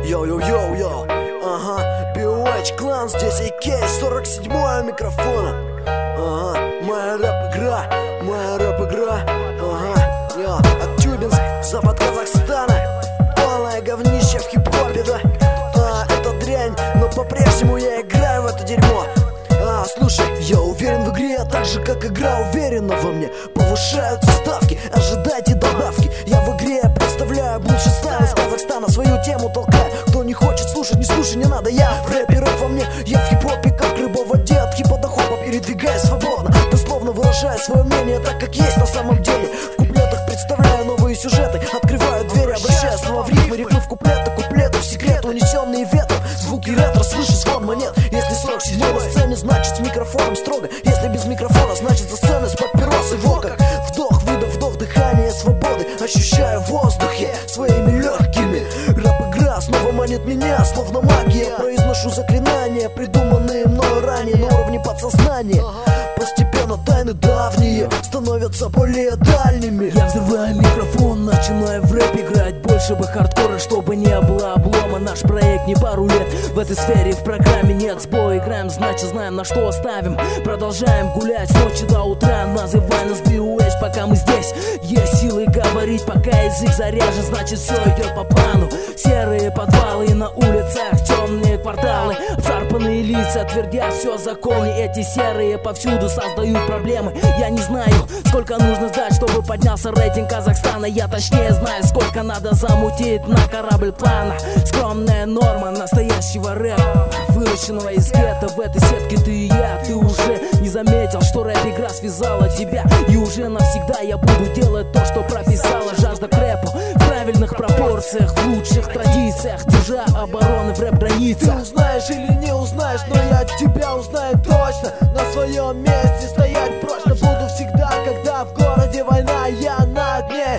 Йоу-йоу-йоу-йоу, ага, BOH клан, здесь AK, 47-й микрофона. Ага, моя рэп-игра, ага, йо, от Тюбинск, запад Казахстана. Полное говнище в хип-хопе, да, это дрянь, но по-прежнему я играю в это дерьмо. Слушай, я уверен в игре, так же как игра уверена во мне. Повышаются ставки, ожидайте добавки. Я в игре представляю лучший стайл из Казахстана, свою тему толкаю. Кто не хочет слушать, не слушай, не надо. Я в рэпе, рэп во мне, я в хип-хопе, как рыба в воде. От хипа до хопа передвигаюсь свободно, дословно выражаю свое мнение так, как есть на самом деле. В куплетах представляю новые сюжеты, открываю двери, обращаю слова в ритмы, рифмы в куплеты, куплеты в секрет, унесенные ветром. Звуки ретро, слышу звон монет. Если 47 на сцене, значит с микрофоном строго. Если без микрофона, значит за сценой с папиросой. Вот как вдох, выдох, вдох, дыхание свободы. Ощущаю в воздухе своими легкими. Рэп-игра снова манит меня, словно магия. Произношу заклинания, придуманные мною ранее на уровне подсознания. Постепенно тайны давние становятся более дальними. Я взрываю микрофон, начинаю в рэп играть. Больше бы хардкора, чтобы не было облома. Наш проект не пару лет в этой сфере, в программе нет сбоя. Играем, значит знаем, на что оставим. Продолжаем гулять с ночи до утра. Называй нас BOH, пока мы здесь. Есть силы говорить, пока язык заряжен, значит все идет по плану. Серые подвалы на улицах, темные кварталы, обшарпанные лица твердят все законы. Эти серые повсюду создают проблемы. Я не знаю, сколько нужно ждать, чтобы поднялся рейтинг Казахстана. Я точнее знаю, сколько надо замутить на корабль плана. Скромная норма настоящего рэпа, выращенного из гетто. В этой сетке ты и я. Ты уже не заметил, что рэп-игра связала тебя. И уже навсегда я буду делать то, что прописала жажда к рэпу. В правильных пропорциях, в лучших традициях, держа обороны в рэп-границах. Ты узнаешь или не узнаешь, но я тебя узнаю точно. На своем месте стоять прочно буду всегда, когда в городе война, я на огне.